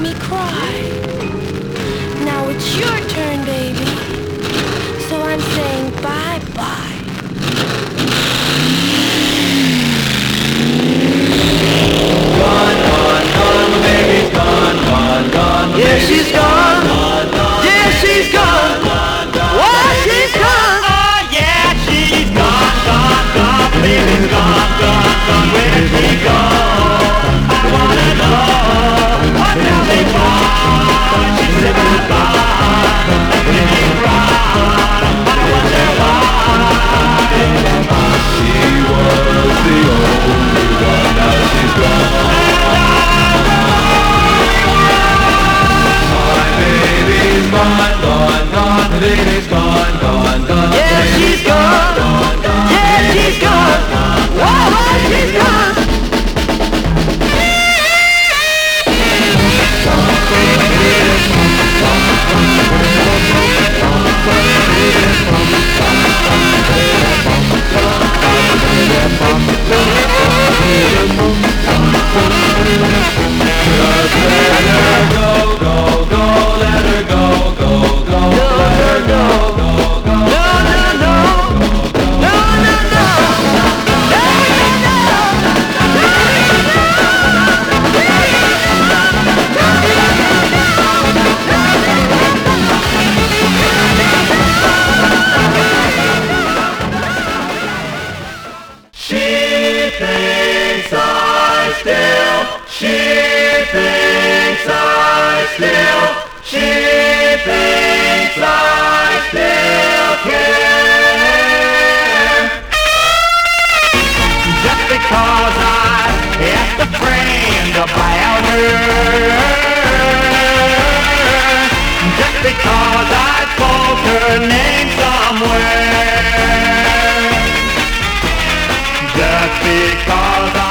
me cry. Now it's your turn, baby. So I'm saying bye-bye. Gone, gone, gone, my baby's gone, gone, gone, my Yeah, baby's she's gone. gone, gone, Yeah, she's gone. Why, she's gone. Oh yeah, she's gone, gone, gone. The baby's gone, gone, gone. Where did she go? I wanna know. What now they want? She said goodbye. Let me run. I wonder why. She was the only one, now she's gone. My baby's gone, gone, gone, the baby's gone, gone, gone. Yeah, she's gone. Yeah, she's gone. Why, she's gone. Just let her go, go, go, let her go, go, go, let her go, go, go. No, no, no. No, no, no. No, She thinks I still. She thinks I still. She thinks I still care. Just because I asked a friend about her. Just because I spoke her name somewhere. Just because